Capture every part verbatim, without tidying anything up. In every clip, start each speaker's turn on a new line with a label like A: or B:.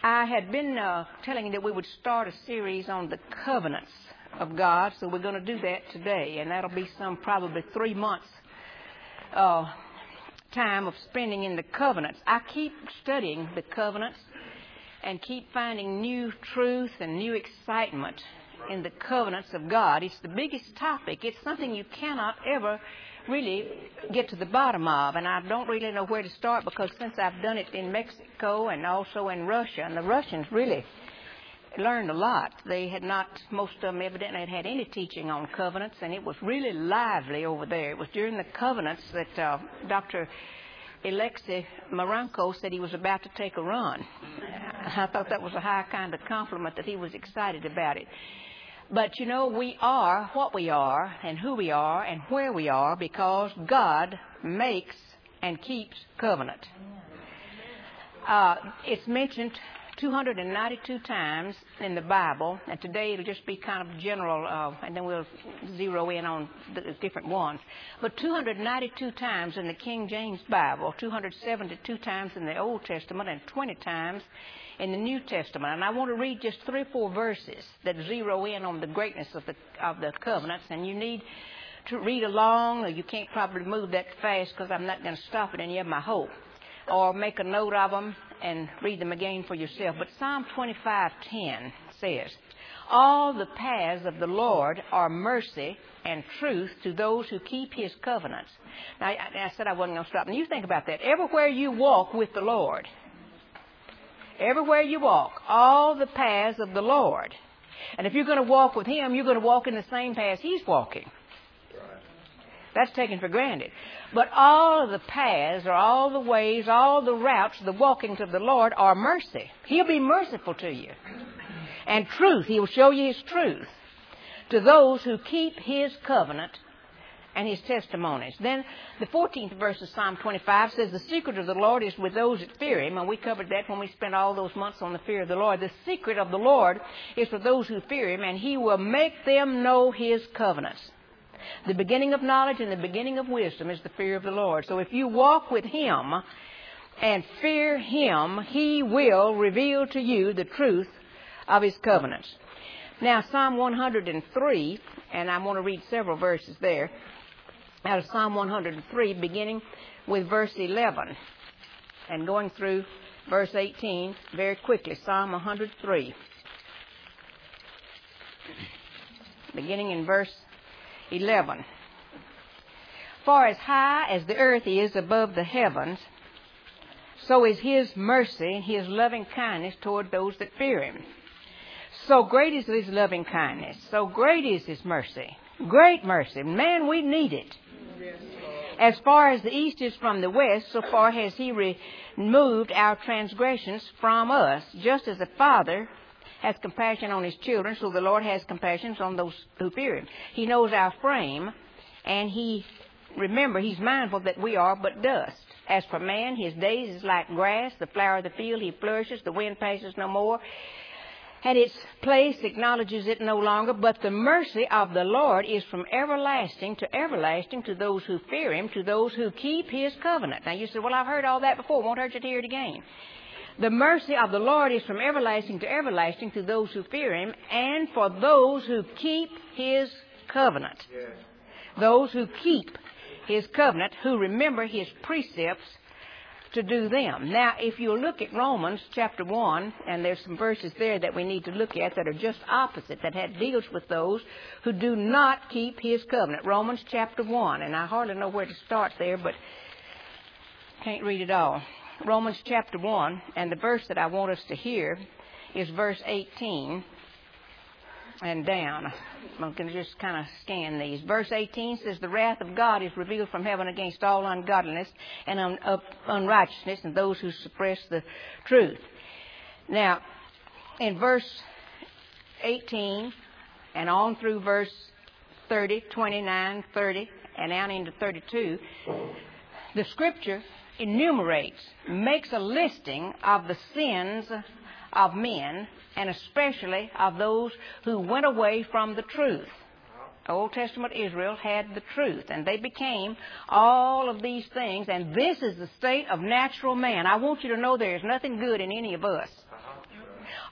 A: I had been uh, telling you that we would start a series on the covenants of God, so we're going to do that today, and that'll be some probably three months uh, time of spending in the covenants. I keep studying the covenants and keep finding new truth and new excitement in the covenants of God. It's the biggest topic. It's something you cannot ever really get to the bottom of, and I don't really know where to start because since I've done it in Mexico and also in Russia, and the Russians really learned a lot. They had not, most of them evidently had had any teaching on covenants, and it was really lively over there. It was during the covenants that uh, Doctor Alexei Marenko said he was about to take a run. I thought that was a high kind of compliment that he was excited about it. But, you know, we are what we are and who we are and where we are because God makes and keeps covenant. Uh, it's mentioned two hundred ninety-two times in the Bible, and today it'll just be kind of general, uh, and then we'll zero in on the different ones. But two hundred ninety-two times in the King James Bible, two hundred seventy-two times in the Old Testament, and twenty times in the New Testament. And I want to read just three or four verses that zero in on the greatness of the of the covenants, and you need to read along, or you can't probably move that fast because I'm not going to stop at any of them, I hope, or make a note of them and read them again for yourself. But Psalm twenty-five ten says, "All the paths of the Lord are mercy and truth to those who keep His covenants." Now, I, I said I wasn't going to stop. And you think about that. Everywhere you walk with the Lord, everywhere you walk, all the paths of the Lord. And if you're going to walk with Him, you're going to walk in the same paths He's walking. That's taken for granted. But all of the paths, or all the ways, all the routes, the walkings of the Lord are mercy. He'll be merciful to you. And truth, He will show you His truth to those who keep His covenant and His testimonies. Then the fourteenth verse of Psalm twenty-five says, "The secret of the Lord is with those that fear Him." And we covered that when we spent all those months on the fear of the Lord. The secret of the Lord is with those who fear Him, and He will make them know His covenants. The beginning of knowledge and the beginning of wisdom is the fear of the Lord. So if you walk with Him and fear Him, He will reveal to you the truth of His covenants. Now, Psalm one hundred three, and I want to read several verses there, out of Psalm one hundred three, beginning with verse eleven and going through verse eighteen very quickly. Psalm one hundred three, beginning in verse eleven. "For as high as the earth is above the heavens, so is His mercy and His loving kindness toward those that fear Him. So great is His loving kindness, so great is His mercy, great mercy. Man, we need it. As far as the east is from the west, so far has He removed our transgressions from us. Just as a father has compassion on his children, so the Lord has compassion on those who fear Him. He knows our frame, and He, remember, He's mindful that we are but dust. As for man, his days is like grass, the flower of the field, he flourishes, the wind passes no more, and its place acknowledges it no longer. But the mercy of the Lord is from everlasting to everlasting to those who fear Him, to those who keep His covenant." Now you say, well, I've heard all that before. Won't hurt you to hear it again. The mercy of the Lord is from everlasting to everlasting to those who fear Him, and for those who keep His covenant. Yes. Those who keep His covenant, who remember His precepts to do them. Now, if you look at Romans chapter one, and there's some verses there that we need to look at that are just opposite, that had deals with those who do not keep His covenant. Romans chapter one, and I hardly know where to start there, but can't read it all. Romans chapter one, and the verse that I want us to hear is verse eighteen and down. I'm going to just kind of scan these. Verse eighteen says, "The wrath of God is revealed from heaven against all ungodliness and un- uh, unrighteousness and those who suppress the truth." Now, in verse eighteen and on through verse thirty, twenty-nine, thirty, and down into thirty-two, the Scripture enumerates, makes a listing of the sins of men, and especially of those who went away from the truth. Old Testament Israel had the truth, and they became all of these things, and this is the state of natural man. I want you to know there is nothing good in any of us.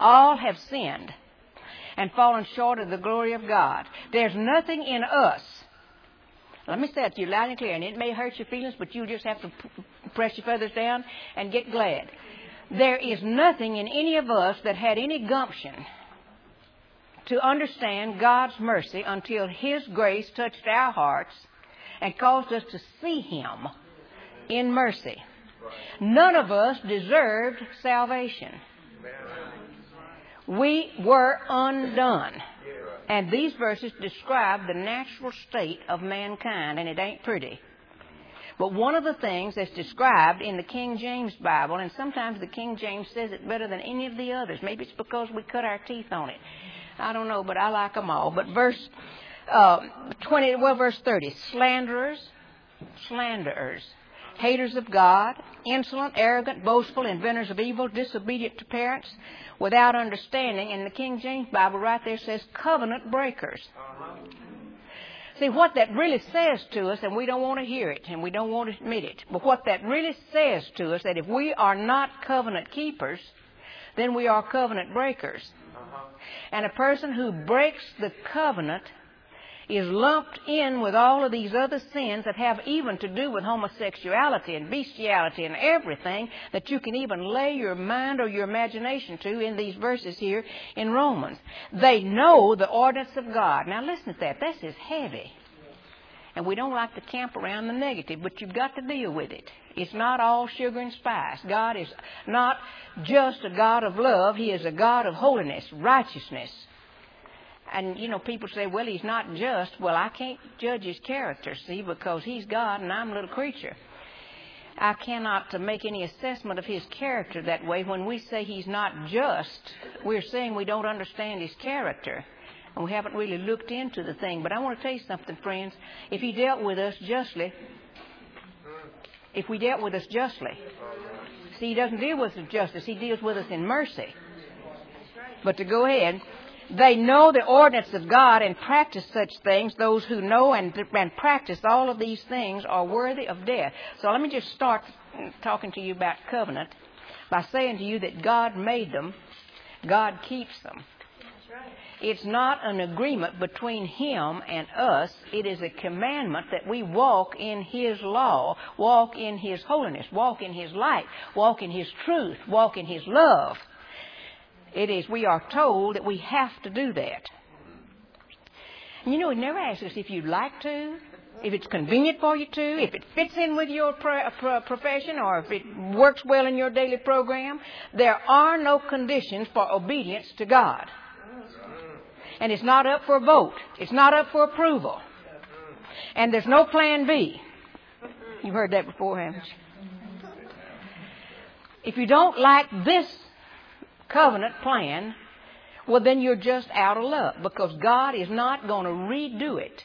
A: All have sinned and fallen short of the glory of God. There's nothing in us. Let me say it to you loud and clear, and it may hurt your feelings, but you just have to p- press your feathers down and get glad. There is nothing in any of us that had any gumption to understand God's mercy until His grace touched our hearts and caused us to see Him in mercy. None of us deserved salvation. We were undone. And these verses describe the natural state of mankind, and it ain't pretty. But one of the things that's described in the King James Bible, and sometimes the King James says it better than any of the others. Maybe it's because we cut our teeth on it. I don't know, but I like them all. But verse uh, twenty, well, verse thirty, slanderers, slanderers, haters of God, insolent, arrogant, boastful, inventors of evil, disobedient to parents, without understanding. And the King James Bible right there says covenant breakers. Uh-huh. See, what that really says to us, and we don't want to hear it, and we don't want to admit it, but what that really says to us, that if we are not covenant keepers, then we are covenant breakers. Uh-huh. And a person who breaks the covenant is lumped in with all of these other sins that have even to do with homosexuality and bestiality and everything that you can even lay your mind or your imagination to in these verses here in Romans. They know the ordinance of God. Now listen to that. This is heavy. And we don't like to camp around the negative, but you've got to deal with it. It's not all sugar and spice. God is not just a God of love. He is a God of holiness, righteousness. And, you know, people say, well, He's not just. Well, I can't judge His character, see, because He's God and I'm a little creature. I cannot make any assessment of His character that way. When we say He's not just, we're saying we don't understand His character. And we haven't really looked into the thing. But I want to tell you something, friends. If He dealt with us justly, if we dealt with us justly, see, He doesn't deal with us in justice. He deals with us in mercy. But to go ahead... They know the ordinance of God and practice such things. Those who know and, and practice all of these things are worthy of death. So let me just start talking to you about covenant by saying to you that God made them. God keeps them. That's right. It's not an agreement between Him and us. It is a commandment that we walk in His law, walk in His holiness, walk in His light, walk in His truth, walk in His love. It is, we are told that we have to do that. And you know, He never asks us if you'd like to, if it's convenient for you to, if it fits in with your pro- pro- profession, or if it works well in your daily program. There are no conditions for obedience to God. And it's not up for a vote. It's not up for approval. And there's no plan B. You've heard that before, haven't you? If you don't like this covenant plan, well, then you're just out of luck, because God is not going to redo it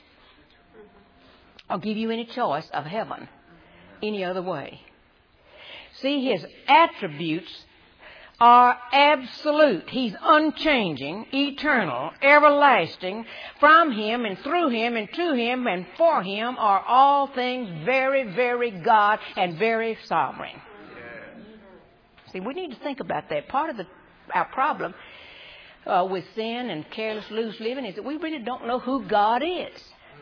A: or give you any choice of heaven any other way. See, His attributes are absolute. He's unchanging, eternal, everlasting. From Him and through Him and to Him and for Him are all things very, very God and very sovereign. See, we need to think about that. Part of the Our problem uh, with sin and careless, loose living is that we really don't know who God is.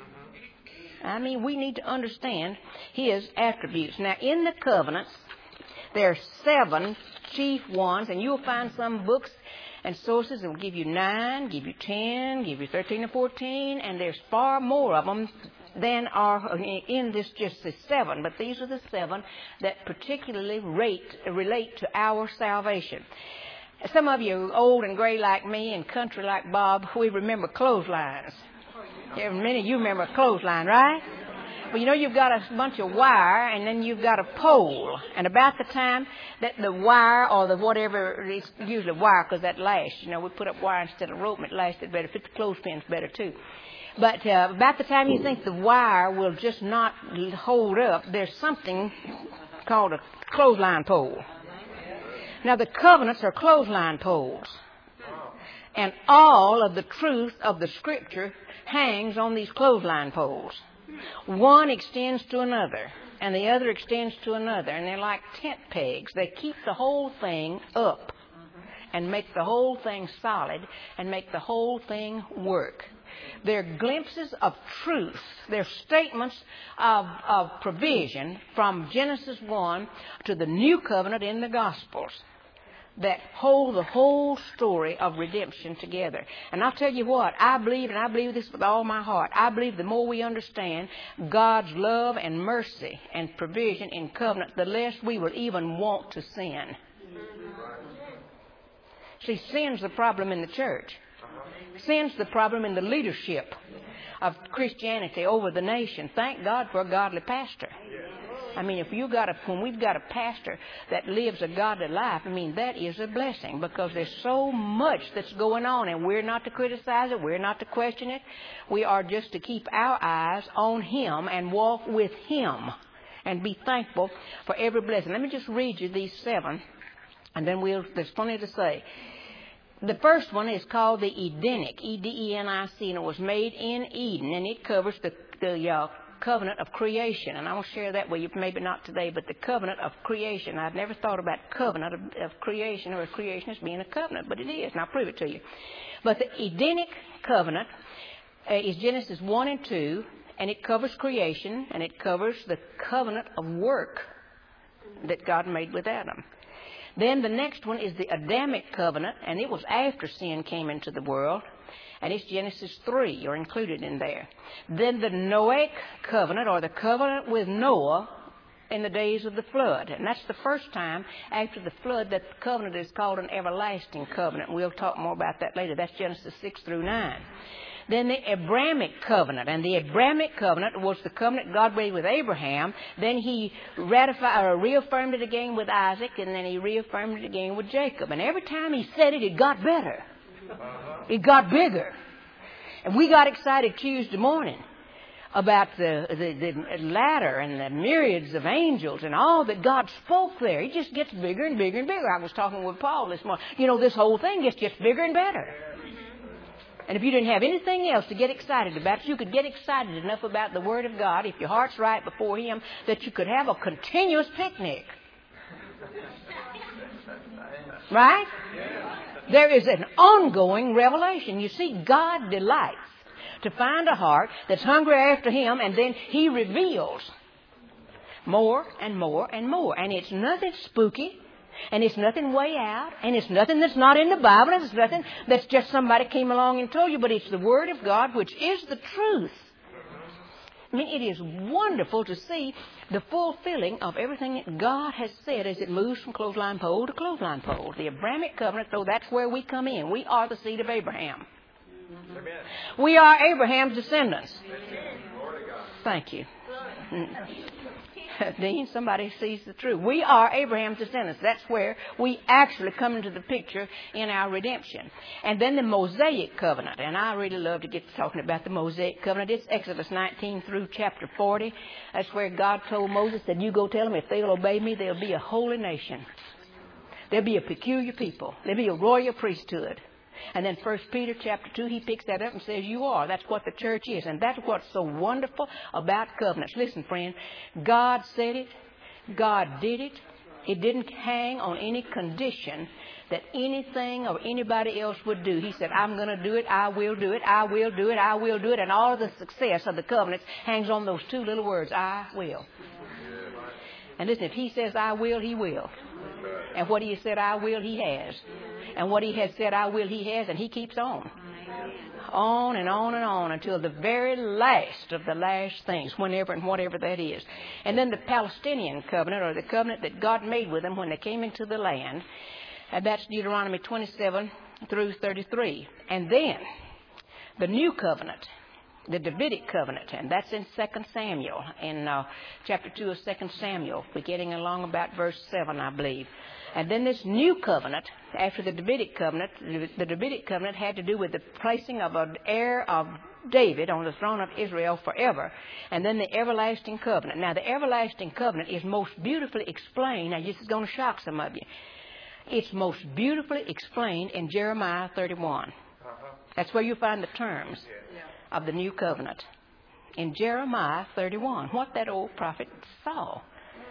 A: I mean, we need to understand His attributes. Now, in the covenants, there are seven chief ones, and you'll find some books and sources that will give you nine, give you ten, give you thirteen or fourteen, and there's far more of them than are in this just the seven. But these are the seven that particularly rate, relate to our salvation. Some of you old and gray like me and country like Bob, we remember clotheslines. Yeah, many of you remember a clothesline, right? Well, you know, you've got a bunch of wire, and then you've got a pole. And about the time that the wire or the whatever, it's usually wire because that lasts. You know, we put up wire instead of rope, and it lasted better. Fit the clothespins better, too. But uh, about the time you think the wire will just not hold up, there's something called a clothesline pole. Now, the covenants are clothesline poles. And all of the truth of the Scripture hangs on these clothesline poles. One extends to another, and the other extends to another, and they're like tent pegs. They keep the whole thing up. and make the whole thing solid and make the whole thing work. They're glimpses of truth. They're statements of, of provision from Genesis one to the new covenant in the Gospels that hold the whole story of redemption together. And I'll tell you what, I believe, and I believe this with all my heart, I believe the more we understand God's love and mercy and provision in covenant, the less we will even want to sin. See, sin's the problem in the church. Sin's the problem in the leadership of Christianity over the nation. Thank God for a godly pastor. I mean, if you got a, when we've got a pastor that lives a godly life, I mean, that is a blessing because there's so much that's going on, and we're not to criticize it. We're not to question it. We are just to keep our eyes on Him and walk with Him and be thankful for every blessing. Let me just read you these seven, and then we'll, there's plenty to say. The first one is called the Edenic, E D E N I C, and it was made in Eden, and it covers the, the uh, covenant of creation. And I will share that with you, maybe not today, but the covenant of creation. I've never thought about covenant of, of creation or of creation as being a covenant, but it is, and I'll prove it to you. But the Edenic covenant uh, is Genesis one and two, and it covers creation, and it covers the covenant of work that God made with Adam. Then the next one is the Adamic covenant, and it was after sin came into the world, and it's Genesis three. You're included in there. Then the Noahic covenant, or the covenant with Noah in the days of the flood. And that's the first time after the flood that the covenant is called an everlasting covenant. We'll talk more about that later. That's Genesis six through nine. Then the Abrahamic covenant, and the Abrahamic covenant was the covenant God made with Abraham. Then he ratified or reaffirmed it again with Isaac, and then he reaffirmed it again with Jacob. And every time he said it, it got better. It got bigger. And we got excited Tuesday morning about the, the, the ladder and the myriads of angels and all that God spoke there. It just gets bigger and bigger and bigger. I was talking with Paul this morning. You know, this whole thing gets just bigger and better. And if you didn't have anything else to get excited about, you could get excited enough about the Word of God, if your heart's right before Him, that you could have a continuous picnic. Right? There is an ongoing revelation. You see, God delights to find a heart that's hungry after Him, and then He reveals more and more and more. And it's nothing spooky. And it's nothing way out, and it's nothing that's not in the Bible, and it's nothing that's just somebody came along and told you, but it's the Word of God, which is the truth. I mean, it is wonderful to see the fulfilling of everything that God has said as it moves from clothesline pole to clothesline pole. The Abrahamic covenant, though, that's where we come in. We are the seed of Abraham. Amen. We are Abraham's descendants. Amen. Thank you. Dean, somebody sees the truth. We are Abraham's descendants. That's where we actually come into the picture in our redemption. And then the Mosaic covenant. And I really love to get talking about the Mosaic covenant. It's Exodus nineteen through chapter forty. That's where God told Moses that you go tell them if they'll obey me, they'll be a holy nation. They'll be a peculiar people. They'll be a royal priesthood. And then First Peter chapter two, he picks that up and says, you are. That's what the church is. And that's what's so wonderful about covenants. Listen, friend, God said it. God did it. It didn't hang on any condition that anything or anybody else would do. He said, I'm going to do it. I will do it. I will do it. I will do it. And all of the success of the covenants hangs on those two little words, I will. And listen, if He says I will, He will. And what He has said I will, He has. And what He has said I will, He has, and He keeps on. On and on and on until the very last of the last things, whenever and whatever that is. And then the Palestinian covenant, or the covenant that God made with them when they came into the land. And that's Deuteronomy twenty-seven through thirty-three. And then the new covenant, the Davidic covenant, and that's in Second Samuel, in uh, chapter two of Second Samuel. We're getting along about verse seven, I believe. And then this new covenant, after the Davidic covenant, the Davidic covenant had to do with the placing of an heir of David on the throne of Israel forever. And then the everlasting covenant. Now, the everlasting covenant is most beautifully explained. Now, this is going to shock some of you. It's most beautifully explained in Jeremiah thirty-one. That's where you find the terms of the new covenant. In Jeremiah thirty-one, what that old prophet saw.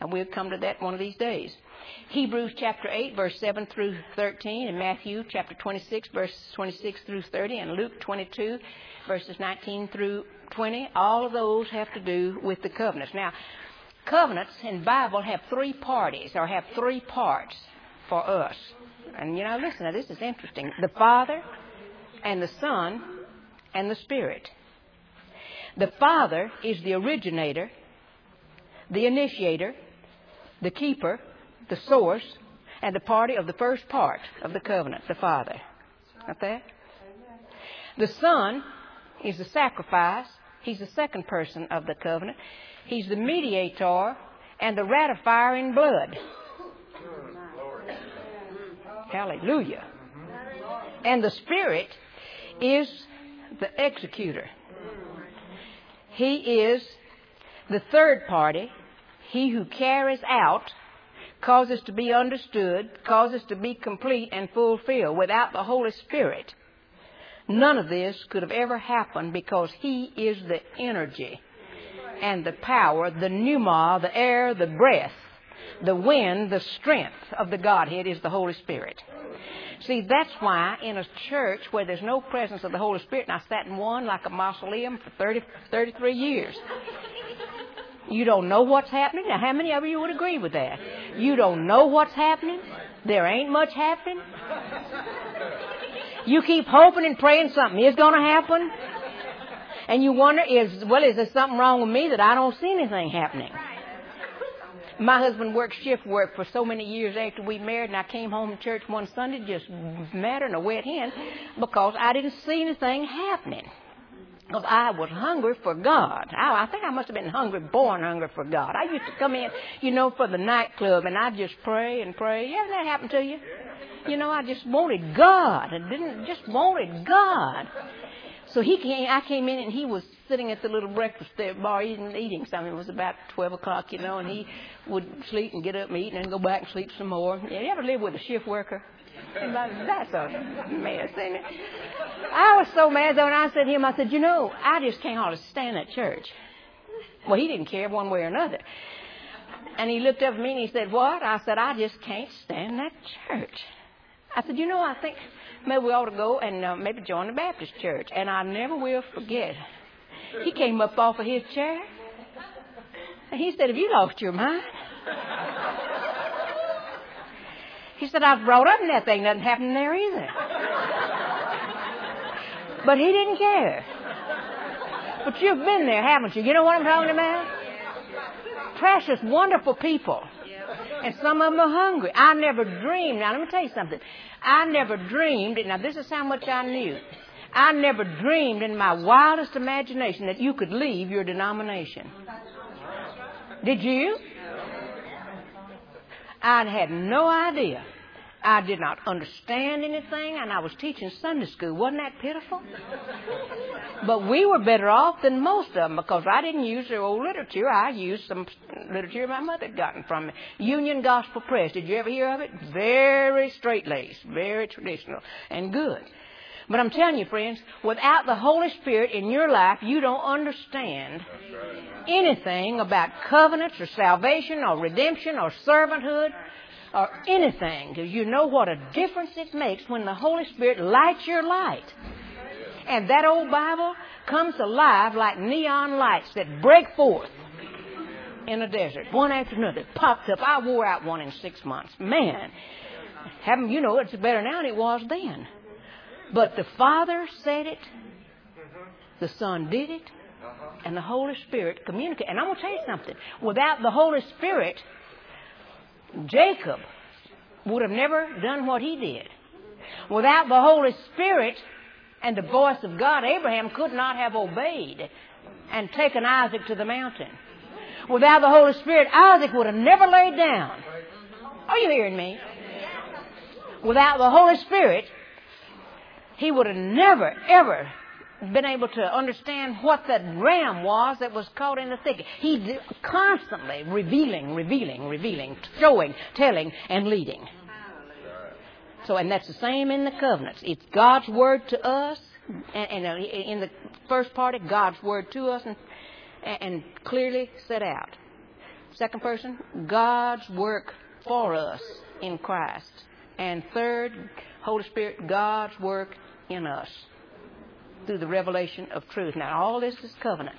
A: And we'll come to that one of these days. Hebrews chapter eight, verse seven through thirteen, and Matthew chapter twenty-six, verses twenty-six through thirty, and Luke twenty-two, verses nineteen through twenty. All of those have to do with the covenants. Now, covenants in the Bible have three parties, or have three parts for us. And, you know, listen, now this is interesting. The Father and the Son and the Spirit. The Father is the originator, the initiator, the keeper, the source, and the party of the first part of the covenant, the Father. Got that? The Son is the sacrifice. He's the second person of the covenant. He's the mediator and the ratifier in blood. Hallelujah. And the Spirit is the executor. He is the third party. He who carries out, causes to be understood, causes to be complete and fulfilled. Without the Holy Spirit, none of this could have ever happened, because He is the energy and the power, the pneuma, the air, the breath, the wind, the strength of the Godhead is the Holy Spirit. See, that's why in a church where there's no presence of the Holy Spirit, and I sat in one like a mausoleum for thirty, thirty-three years. You don't know what's happening. Now, how many of you would agree with that? You don't know what's happening. There ain't much happening. You keep hoping and praying something is going to happen. And you wonder, is well, is there something wrong with me that I don't see anything happening? My husband worked shift work for so many years after we married, and I came home from church one Sunday just madder than a wet hen because I didn't see anything happening. Because I was hungry for God. I, I think I must have been hungry, born hungry for God. I used to come in, you know, for the nightclub, and I'd just pray and pray. Yeah, that happened to you? You know, I just wanted God. I didn't just wanted God. So he came. I came in, and he was sitting at the little breakfast bar eating, eating something. It was about twelve o'clock, you know, and he would sleep and get up and eat and then go back and sleep some more. Yeah, you ever live with a shift worker? That's a mess, ain't it? I was so mad, though, and I said to him, I said, you know, I just can't hardly stand that church. Well, he didn't care one way or another. And he looked up at me and he said, what? I said, I just can't stand that church. I said, you know, I think maybe we ought to go and uh, maybe join the Baptist church. And I never will forget. He came up off of his chair, and he said, have you lost your mind? He said, I was brought up in that thing. Nothing happened there either. But he didn't care. But you've been there, haven't you? You know what I'm talking about? Precious, wonderful people. And some of them are hungry. I never dreamed. Now, let me tell you something. I never dreamed. Now, this is how much I knew. I never dreamed in my wildest imagination that you could leave your denomination. Did you? I had no idea. I did not understand anything, and I was teaching Sunday school. Wasn't that pitiful? But we were better off than most of them, because I didn't use their old literature. I used some literature my mother had gotten from me. Union Gospel Press. Did you ever hear of it? Very straight-laced, very traditional, and good. But I'm telling you, friends, without the Holy Spirit in your life, you don't understand anything about covenants or salvation or redemption or servanthood or anything. Because you know what a difference it makes when the Holy Spirit lights your light. And that old Bible comes alive like neon lights that break forth in a desert, one after another. Popped up. I wore out one in six months. Man, haven't you know it's better now than it was then. But the Father said it, the Son did it, and the Holy Spirit communicated. And I'm going to tell you something. Without the Holy Spirit, Jacob would have never done what he did. Without the Holy Spirit and the voice of God, Abraham could not have obeyed and taken Isaac to the mountain. Without the Holy Spirit, Isaac would have never laid down. Are you hearing me? Without the Holy Spirit, he would have never, ever been able to understand what that ram was that was caught in the thicket. He's constantly revealing, revealing, revealing, showing, telling, and leading. So, and that's the same in the covenants. It's God's word to us, and, and in the first part, God's word to us, and, and clearly set out. Second person, God's work for us in Christ. And third, Holy Spirit, God's work in us through the revelation of truth. Now, all this is covenant.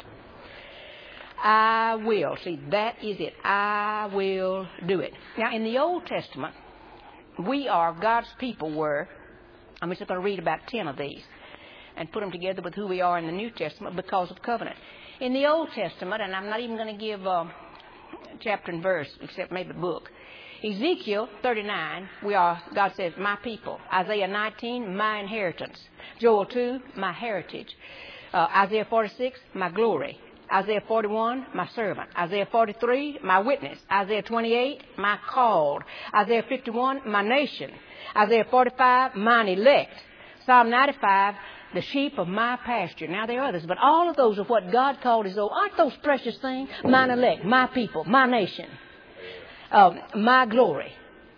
A: I will. See, that is it. I will do it. Now, in the Old Testament, we are, God's people were, I'm just going to read about ten of these and put them together with who we are in the New Testament because of covenant. In the Old Testament, and I'm not even going to give uh, chapter and verse, except maybe book. Ezekiel thirty-nine, we are, God says, my people. Isaiah nineteen, my inheritance. Joel two, my heritage. Uh, Isaiah forty-six, my glory. Isaiah forty-one, my servant. Isaiah forty-three, my witness. Isaiah twenty-eight, my called. Isaiah fifty-one, my nation. Isaiah forty-five, mine elect. Psalm ninety-five, the sheep of my pasture. Now there are others, but all of those are what God called his own. Aren't those precious things? Mine elect, my people, my nation, uh, my glory.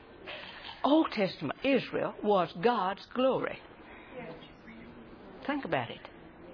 A: Old Testament Israel was God's glory. Think about it.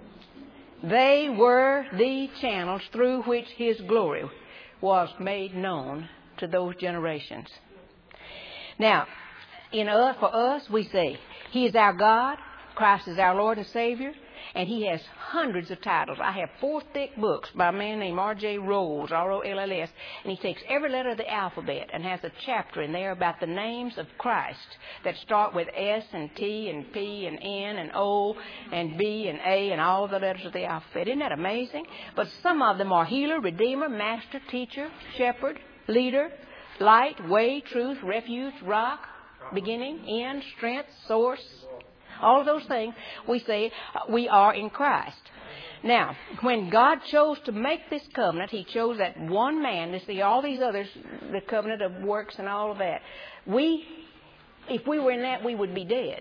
A: They were the channels through which his glory was made known to those generations. Now, in us, for us, we say, he is our God, Christ is our Lord and Savior, and he has hundreds of titles. I have four thick books by a man named R J Rolls, R O L L S, and he takes every letter of the alphabet and has a chapter in there about the names of Christ that start with S and T and P and N and O and B and A and all the letters of the alphabet. Isn't that amazing? But some of them are healer, redeemer, master, teacher, shepherd, leader, light, way, truth, refuge, rock, beginning, end, strength, source. All of those things, we say we are in Christ. Now, when God chose to make this covenant, he chose that one man. To see all these others, the covenant of works and all of that. We, if we were in that, we would be dead.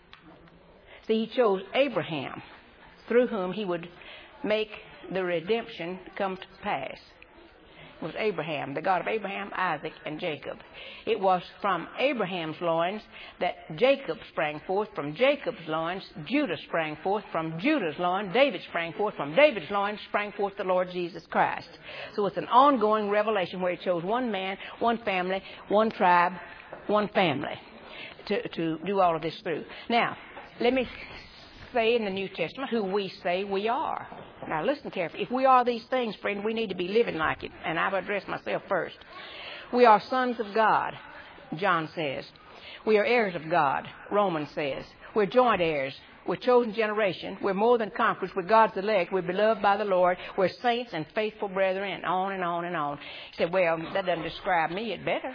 A: See, he chose Abraham, through whom he would make the redemption come to pass. It was Abraham, the God of Abraham, Isaac, and Jacob. It was from Abraham's loins that Jacob sprang forth. From Jacob's loins, Judah sprang forth. From Judah's loins, David sprang forth. From David's loins sprang forth the Lord Jesus Christ. So it's an ongoing revelation where he chose one man, one family, one tribe, one family to, to do all of this through. Now, let me say in the New Testament who we say we are. Now listen carefully. If we are these things, friend, we need to be living like it. And I will address myself first. We are sons of God, John says. We are heirs of God, Romans says. We're joint heirs. We're chosen generation. We're more than conquerors. We're God's elect. We're beloved by the Lord. We're saints and faithful brethren. On and on and on. He said, well, that doesn't describe me. It better.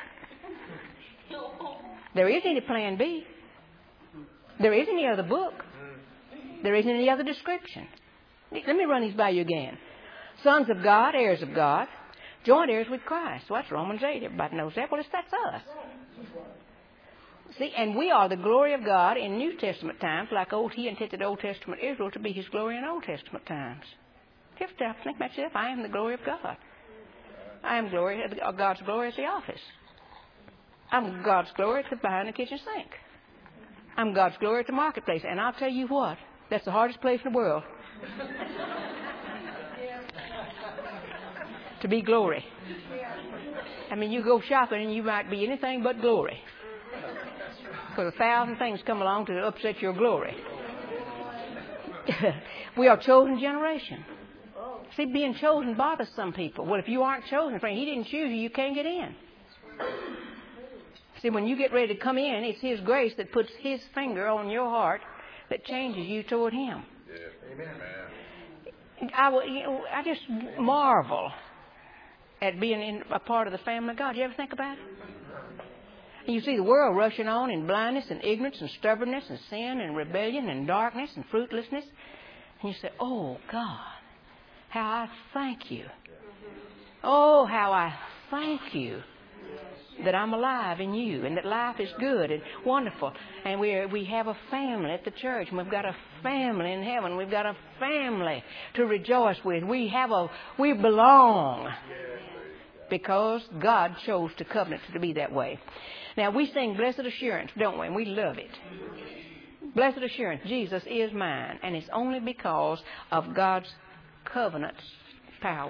A: There isn't any plan B. There isn't any other book. There isn't any other description. Let me run these by you again. Sons of God, heirs of God, joint heirs with Christ. So that's Romans eight. Everybody knows that. Well, it's, that's us. See, and we are the glory of God in New Testament times, like old, he intended Old Testament Israel to be his glory in Old Testament times. You have to think about yourself. I am the glory of God. I am glory, God's glory at the office. I'm God's glory at the, behind the kitchen sink. I'm God's glory at the marketplace. And I'll tell you what, that's the hardest place in the world. To be glory. I mean, you go shopping and you might be anything but glory. Because a thousand things come along to upset your glory. We are chosen generation. See, being chosen bothers some people. Well, if you aren't chosen, friend, he didn't choose you, you can't get in. See, when you get ready to come in, it's his grace that puts his finger on your heart that changes you toward him. Amen. I, you know, I just marvel at being in a part of the family of God. You ever think about it? And you see the world rushing on in blindness and ignorance and stubbornness and sin and rebellion and darkness and fruitlessness. And you say, oh, God, how I thank you. Oh, how I thank you that I'm alive in you and that life is good and wonderful. And we we have a family at the church, and we've got a family in heaven. We've got a family to rejoice with. We have a we belong because God chose to covenant to be that way. Now we sing Blessed Assurance, don't we? And we love it. Blessed Assurance, Jesus is mine, and it's only because of God's covenant power.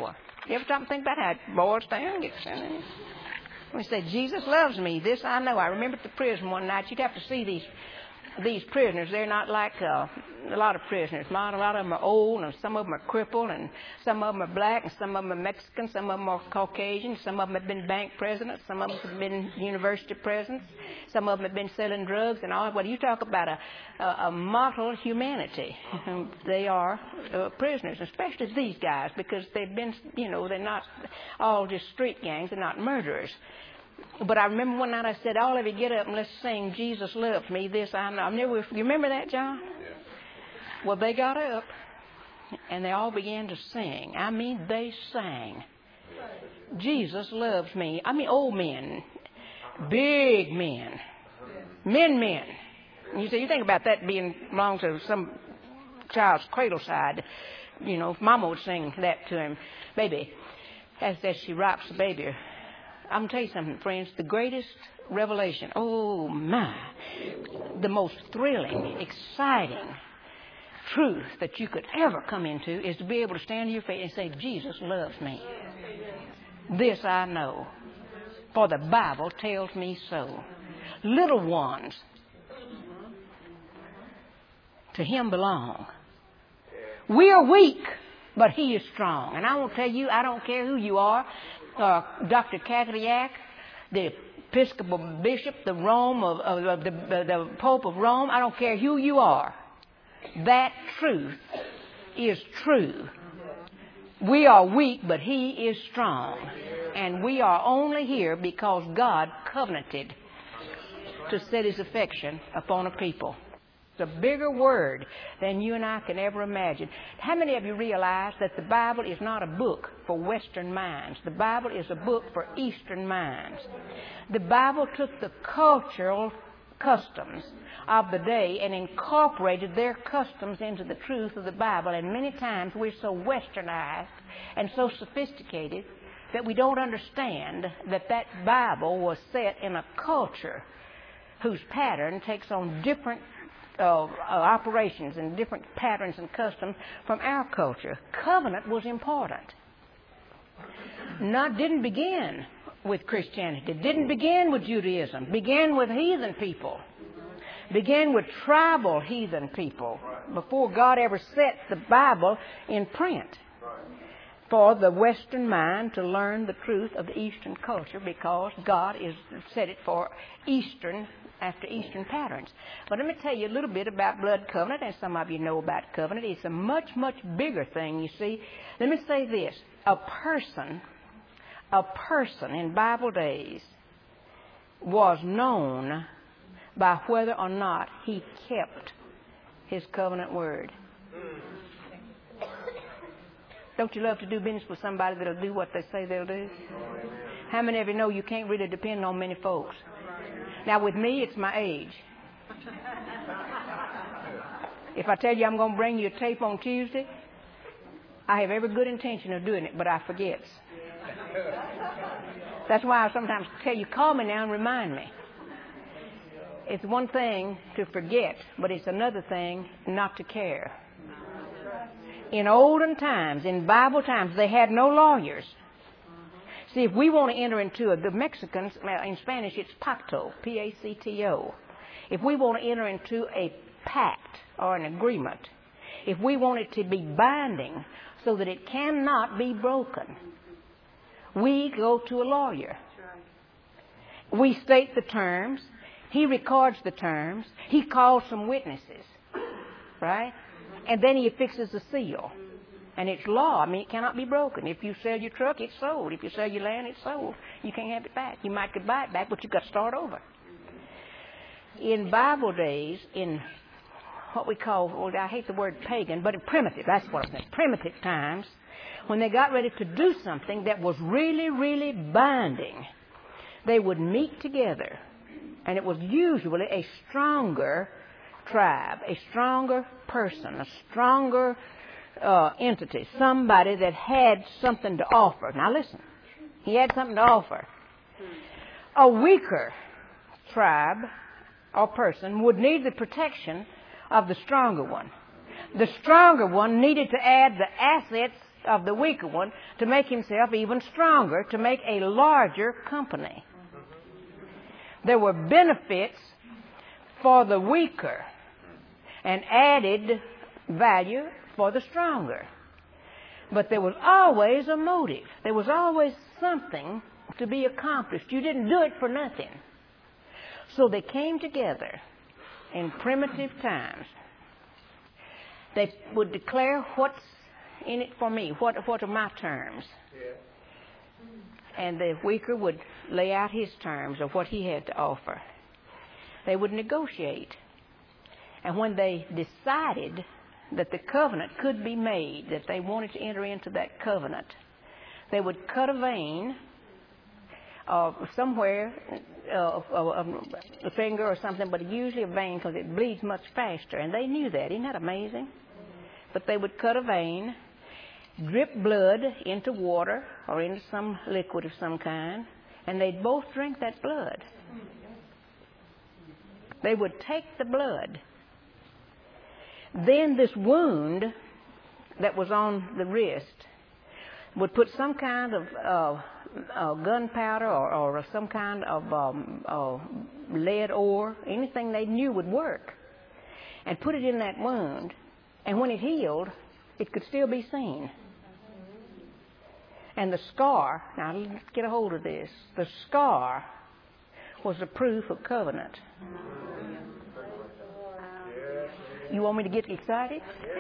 A: You ever stop and think about how it boils down? Gets in there? We say, Jesus loves me. This I know. I remember at the prison one night, you'd have to see these these prisoners. They're not like uh, a lot of prisoners. A lot of them are old, and some of them are crippled, and some of them are black, and some of them are Mexican, some of them are Caucasian, some of them have been bank presidents, some of them have been university presidents, some of them have been selling drugs and all. Well, you talk about a, a, a mottled humanity. They are uh, prisoners, especially these guys, because they've been, you know, they're not all just street gangs. They're not murderers. But I remember one night I said, all of you get up and let's sing, Jesus loves me, this I know. I never, you remember that, John? Yeah. Well, they got up and they all began to sing. I mean, they sang. Jesus loves me. I mean, old men, big men, men, men. And you say, you think about that being belongs to some child's cradle side. You know, if Mama would sing that to him, baby, as, as she rocks the baby. I'm going to tell you something, friends. The greatest revelation, oh my, the most thrilling, exciting truth that you could ever come into is to be able to stand to your feet and say, Jesus loves me. This I know, for the Bible tells me so. Little ones to Him belong. We are weak, but He is strong. And I will tell you, I don't care who you are. Uh, Doctor Catholic, the Episcopal Bishop, the Rome of, of, of the, the Pope of Rome. I don't care who you are. That truth is true. We are weak, but He is strong, and we are only here because God covenanted to set His affection upon a people. It's a bigger word than you and I can ever imagine. How many of you realize that the Bible is not a book for Western minds? The Bible is a book for Eastern minds. The Bible took the cultural customs of the day and incorporated their customs into the truth of the Bible. And many times we're so westernized and so sophisticated that we don't understand that that Bible was set in a culture whose pattern takes on different Uh, uh, operations and different patterns and customs from our culture. Covenant was important. Not didn't begin with Christianity. It didn't begin with Judaism. Began with heathen people. Began with tribal heathen people before God ever set the Bible in print for the Western mind to learn the truth of the Eastern culture, because God is set it for Eastern after Eastern patterns. But let me tell you a little bit about blood covenant, and some of you know about covenant. It's a much, much bigger thing, you see. Let me say this. A person, a person in Bible days was known by whether or not he kept his covenant word. Don't you love to do business with somebody that'll do what they say they'll do? How many of you know you can't really depend on many folks? Now, with me, it's my age. If I tell you I'm going to bring you a tape on Tuesday, I have every good intention of doing it, but I forget. That's why I sometimes tell you, call me now and remind me. It's one thing to forget, but it's another thing not to care. In olden times, in Bible times, they had no lawyers. See, if we want to enter into a, the Mexicans, in Spanish it's pacto, P A C T O. If we want to enter into a pact or an agreement, if we want it to be binding so that it cannot be broken, we go to a lawyer. We state the terms. He records the terms. He calls some witnesses, right? And then he affixes a seal. And it's law. I mean, it cannot be broken. If you sell your truck, it's sold. If you sell your land, it's sold. You can't have it back. You might could buy it back, but you've got to start over. In Bible days, in what we call, well, I hate the word pagan, but in primitive, that's what I'm saying, primitive times, when they got ready to do something that was really, really binding, they would meet together. And it was usually a stronger tribe, a stronger person, a stronger Uh, entity, somebody that had something to offer. Now listen, he had something to offer. A weaker tribe or person would need the protection of the stronger one. The stronger one needed to add the assets of the weaker one to make himself even stronger, to make a larger company. There were benefits for the weaker and added value for the stronger. But there was always a motive. There was always something to be accomplished. You didn't do it for nothing. So they came together in primitive times. They would declare what's in it for me, what, what are my terms. And the weaker would lay out his terms of what he had to offer. They would negotiate. And when they decided that the covenant could be made, that they wanted to enter into that covenant, they would cut a vein uh, somewhere, uh, uh, a finger or something, but usually a vein because it bleeds much faster. And they knew that. Isn't that amazing? But they would cut a vein, drip blood into water or into some liquid of some kind, and they'd both drink that blood. They would take the blood. Then this wound that was on the wrist would put some kind of uh, uh, gunpowder or, or some kind of um, uh, lead ore, anything they knew would work, and put it in that wound. And when it healed, it could still be seen. And the scar, now let's get a hold of this, the scar was the proof of covenant. You want me to get excited?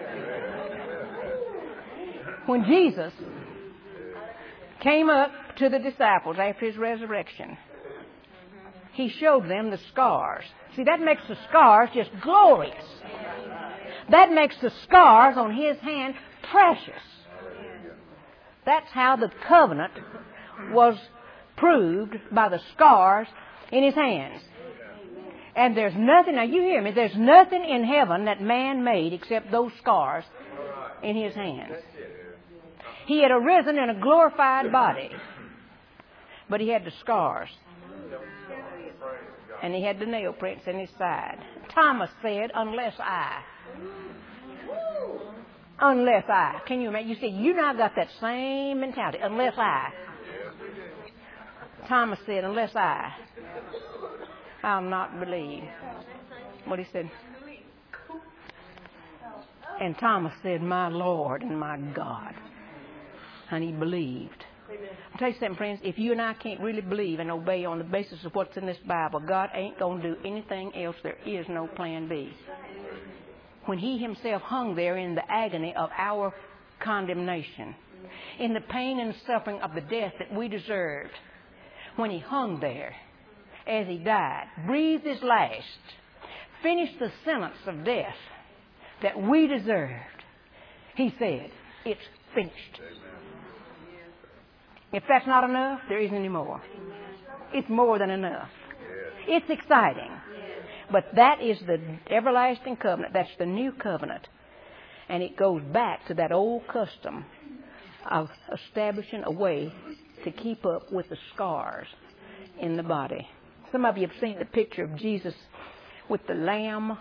A: When Jesus came up to the disciples after his resurrection, he showed them the scars. See, that makes the scars just glorious. That makes the scars on his hand precious. That's how the covenant was proved, by the scars in his hands. And there's nothing, now you hear me, there's nothing in heaven that man made except those scars in his hands. He had arisen in a glorified body, but he had the scars. And he had the nail prints in his side. Thomas said, unless I. Unless I. Can you imagine? You see, you now got that same mentality. Unless I. Thomas said, unless I. I'll not believe. What he said? And Thomas said, my Lord and my God. And he believed. I'll tell you something, friends. If you and I can't really believe and obey on the basis of what's in this Bible, God ain't going to do anything else. There is no plan B. When he himself hung there in the agony of our condemnation, in the pain and suffering of the death that we deserved, when he hung there as he died, breathed his last, finished the sentence of death that we deserved, he said, it's finished. If that's not enough, there isn't any more. It's more than enough. It's exciting. But that is the everlasting covenant. That's the new covenant. And it goes back to that old custom of establishing a way to keep up with the scars in the body. Some of you have seen the picture of Jesus with the lamb.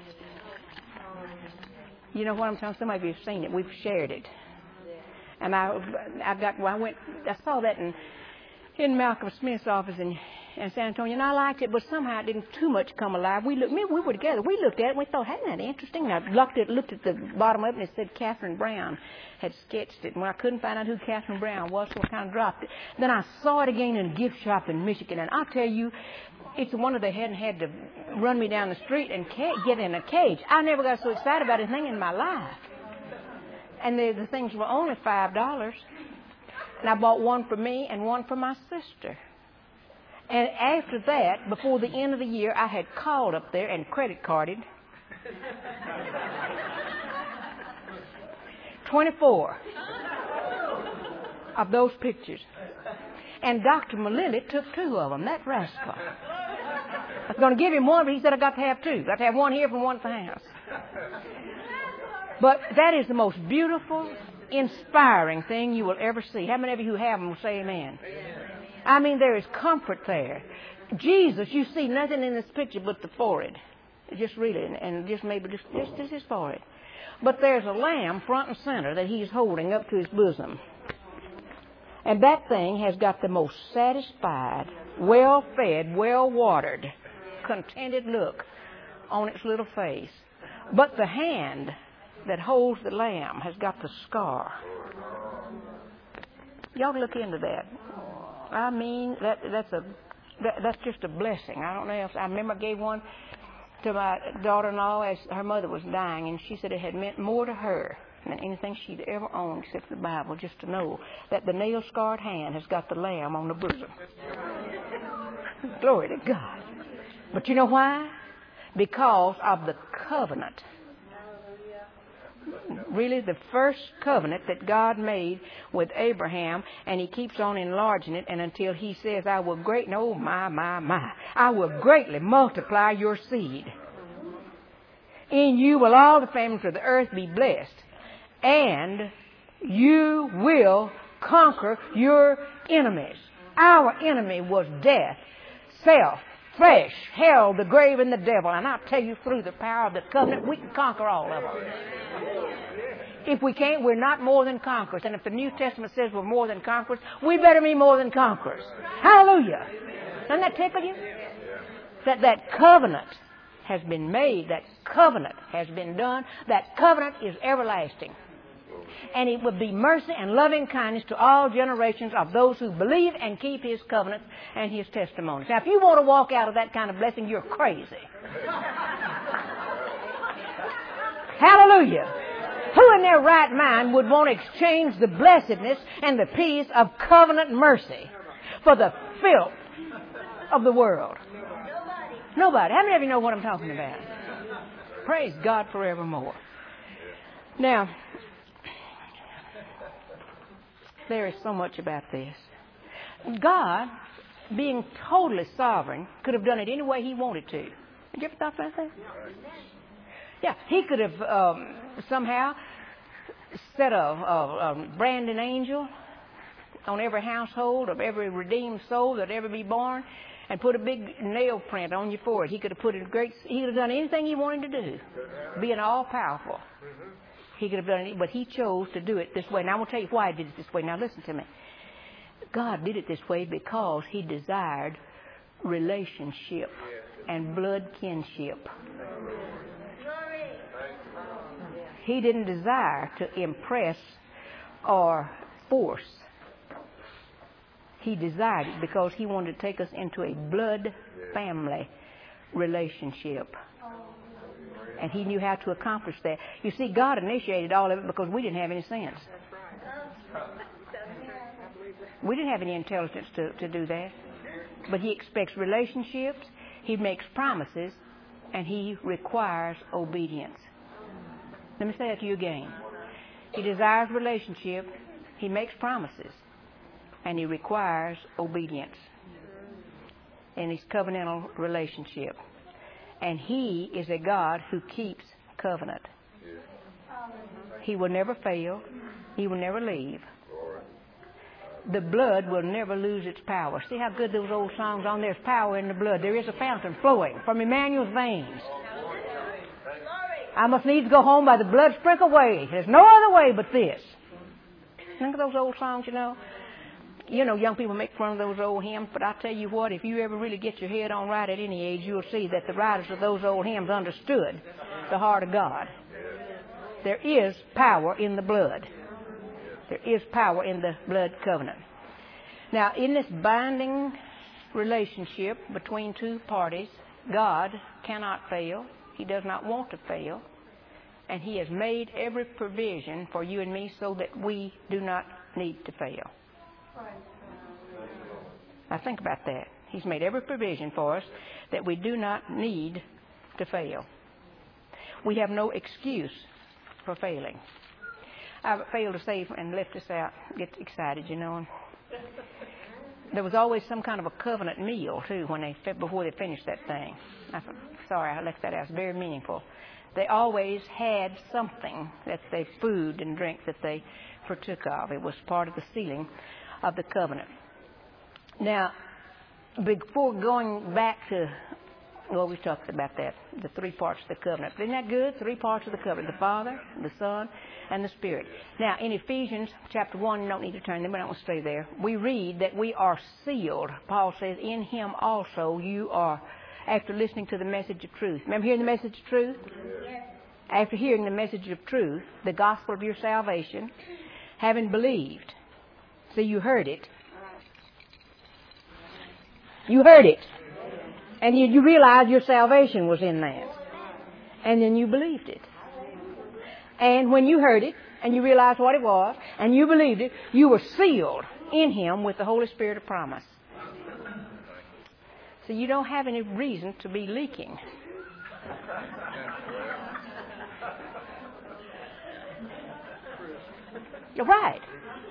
A: You know what I'm talking about? Some of you have seen it. We've shared it. And I, I got, well, I went, I saw that in, in Malcolm Smith's office in, in San Antonio, and I liked it, but somehow it didn't too much come alive. We looked, we were together. We looked at it, and we thought, hadn't that interesting? And I looked at, looked at the bottom of it, and it said Catherine Brown had sketched it. And when I couldn't find out who Catherine Brown was, so I kind of dropped it. Then I saw it again in a gift shop in Michigan, and I'll tell you, it's a wonder they hadn't had to run me down the street and ca- get in a cage. I never got so excited about anything in my life. And the, the things were only five dollars. And I bought one for me and one for my sister. And after that, before the end of the year, I had called up there and credit carded twenty-four of those pictures. And Doctor Malilly took two of them, that rascal. I was going to give him one, but he said I got to have two. Got to have one here and one at the house. But that is the most beautiful, inspiring thing you will ever see. How many of you who have them will say amen? I mean, there is comfort there. Jesus, you see nothing in this picture but the forehead. Just really, and just maybe just, just, just his forehead. But there's a lamb front and center that he's holding up to his bosom. And that thing has got the most satisfied, well-fed, well-watered, contented look on its little face. But the hand that holds the lamb has got the scar. Y'all look into that. I mean, that that's a that, that's just a blessing. I don't know if I remember I gave one to my daughter-in-law as her mother was dying, and she said it had meant more to her than anything she'd ever owned except the Bible, just to know that the nail-scarred hand has got the lamb on the bosom. Glory to God. But you know why? Because of the covenant. Really, the first covenant that God made with Abraham, and he keeps on enlarging it, and until he says, I will greatly, oh my, my, my, I will greatly multiply your seed. In you will all the families of the earth be blessed, and you will conquer your enemies. Our enemy was death, self, flesh, hell, the grave, and the devil. And I'll tell you, through the power of the covenant, we can conquer all of them. If we can't, we're not more than conquerors. And if the New Testament says we're more than conquerors, we better be more than conquerors. Hallelujah. Doesn't that tickle you? That that covenant has been made. That covenant has been done. That covenant is everlasting. And it would be mercy and loving kindness to all generations of those who believe and keep His covenant and His testimonies. Now, if you want to walk out of that kind of blessing, you're crazy. Hallelujah. Who in their right mind would want to exchange the blessedness and the peace of covenant mercy for the filth of the world? Nobody. Nobody. How many of you know what I'm talking about? Praise God forevermore. Now, there is so much about this. God, being totally sovereign, could have done it any way He wanted to. Did you ever thought about that? Yeah, He could have um, somehow set a, a, a branding angel on every household of every redeemed soul that ever be born, and put a big nail print on your forehead. He could have put a great. He could have done anything He wanted to do, being all powerful. He could have done it, but He chose to do it this way. Now, I will tell you why He did it this way. Now, listen to me. God did it this way because He desired relationship and blood kinship. He didn't desire to impress or force. He desired it because He wanted to take us into a blood family relationship. And He knew how to accomplish that. You see, God initiated all of it because we didn't have any sense. We didn't have any intelligence to, to do that. But He expects relationships, He makes promises, and He requires obedience. Let me say that to you again. He desires relationship, He makes promises, and He requires obedience in His covenantal relationship. And He is a God who keeps covenant. He will never fail. He will never leave. The blood will never lose its power. See how good those old songs are? There's power in the blood. There is a fountain flowing from Emmanuel's veins. I must needs go home by the blood sprinkled way. There's no other way but this. Think of those old songs, you know. You know, young people make fun of those old hymns, but I tell you what, if you ever really get your head on right at any age, you'll see that the writers of those old hymns understood the heart of God. There is power in the blood. There is power in the blood covenant. Now, in this binding relationship between two parties, God cannot fail. He does not want to fail. And He has made every provision for you and me so that we do not need to fail. Now think about that. He's made every provision for us that we do not need to fail. We have no excuse for failing. I failed to say and left this out. Get excited, you know. There was always some kind of a covenant meal too when they before they finished that thing. I, sorry, I left that out. It's very meaningful. They always had something that they food and drink that they partook of. It was part of the sealing of the covenant. Now, before going back to Well, we talked about that, the three parts of the covenant. Isn't that good? Three parts of the covenant, the Father, the Son, and the Spirit. Now, in Ephesians chapter one, you don't need to turn there, but I don't want to stay there. We read that we are sealed. Paul says, in Him also you are, after listening to the message of truth. Remember hearing the message of truth? Yes. After hearing the message of truth, the gospel of your salvation, having believed. So you heard it. You heard it. And you, you realized your salvation was in that. And then you believed it. And when you heard it, and you realized what it was, and you believed it, you were sealed in Him with the Holy Spirit of promise. So you don't have any reason to be leaking. You're right.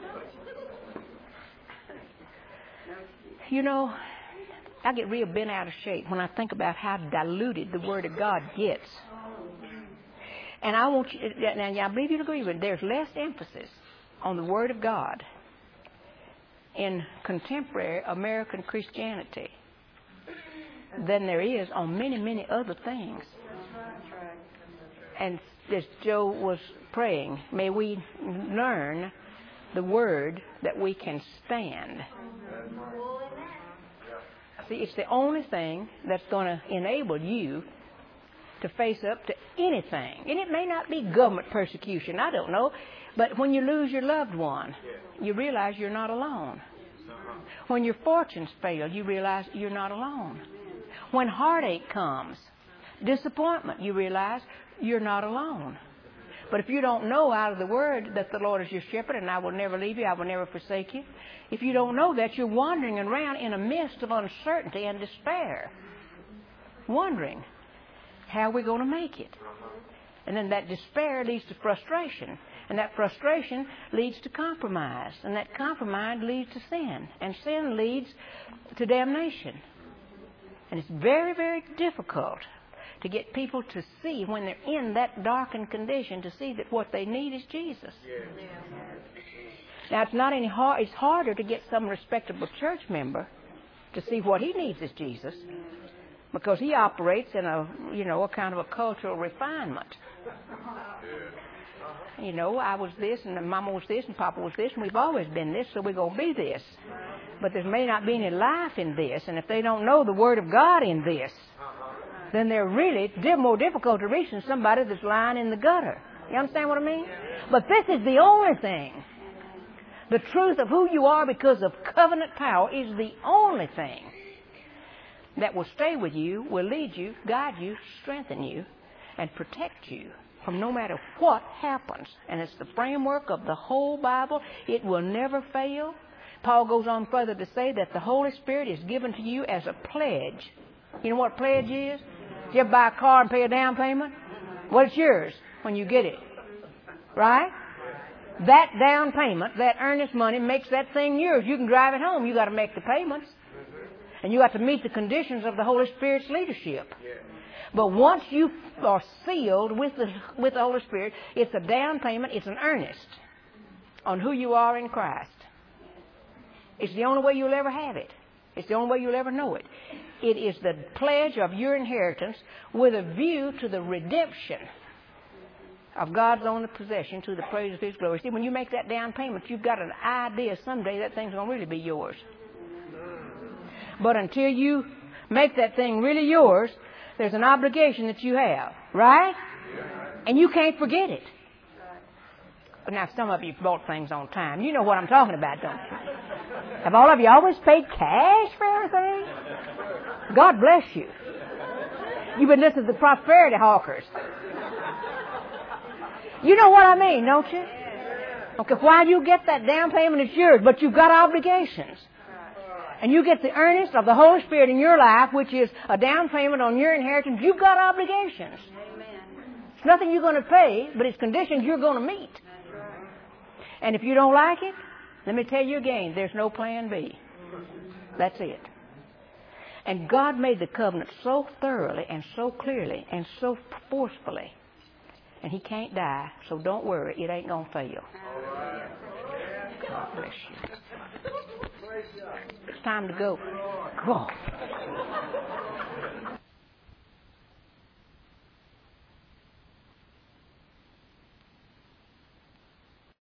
A: You know, I get real bent out of shape when I think about how diluted the Word of God gets. And I want you, now I believe you'll agree with me, there's less emphasis on the Word of God in contemporary American Christianity than there is on many, many other things. And as Joe was praying, may we learn the Word that we can stand. See, it's the only thing that's going to enable you to face up to anything. And it may not be government persecution, I don't know. But when you lose your loved one, you realize you're not alone. When your fortunes fail, you realize you're not alone. When heartache comes, disappointment, you realize you're not alone. But if you don't know out of the Word that the Lord is your shepherd and I will never leave you, I will never forsake you, if you don't know that, you're wandering around in a mist of uncertainty and despair, wondering, how are we going to make it? And then that despair leads to frustration. And that frustration leads to compromise. And that compromise leads to sin. And sin leads to damnation. And it's very, very difficult to get people to see when they're in that darkened condition, to see that what they need is Jesus. Yes. Now, it's not any hard. It's harder to get some respectable church member to see what he needs is Jesus, because he operates in a, you know, a kind of a cultural refinement. You know, I was this, and Mama was this, and Papa was this, and we've always been this, so we're going to be this. But there may not be any life in this, and if they don't know the Word of God in this, then they're really more difficult to reach than somebody that's lying in the gutter. You understand what I mean? But this is the only thing. The truth of who you are because of covenant power is the only thing that will stay with you, will lead you, guide you, strengthen you, and protect you from no matter what happens. And it's the framework of the whole Bible. It will never fail. Paul goes on further to say that the Holy Spirit is given to you as a pledge. You know what a pledge is? You ever buy a car and pay a down payment? Well, it's yours when you get it. Right? That down payment, that earnest money, makes that thing yours. You can drive it home. You got to make the payments. And you got to meet the conditions of the Holy Spirit's leadership. But once you are sealed with the, with the Holy Spirit, it's a down payment, it's an earnest on who you are in Christ. It's the only way you'll ever have it. It's the only way you'll ever know it. It is the pledge of your inheritance with a view to the redemption of God's own possession to the praise of His glory. See, when you make that down payment, you've got an idea someday that thing's going to really be yours. But until you make that thing really yours, there's an obligation that you have, right? And you can't forget it. Now, some of you bought things on time. You know what I'm talking about, don't you? Have all of you always paid cash for everything? God bless you. You've been listening to the prosperity hawkers. You know what I mean, don't you? Okay, while you get that down payment, it's yours, but you've got obligations. And you get the earnest of the Holy Spirit in your life, which is a down payment on your inheritance. You've got obligations. It's nothing you're going to pay, but it's conditions you're going to meet. And if you don't like it, let me tell you again, there's no plan B. That's it. And God made the covenant so thoroughly and so clearly and so forcefully. And He can't die, so don't worry, it ain't going to fail. God bless you. It's time to go. Go on.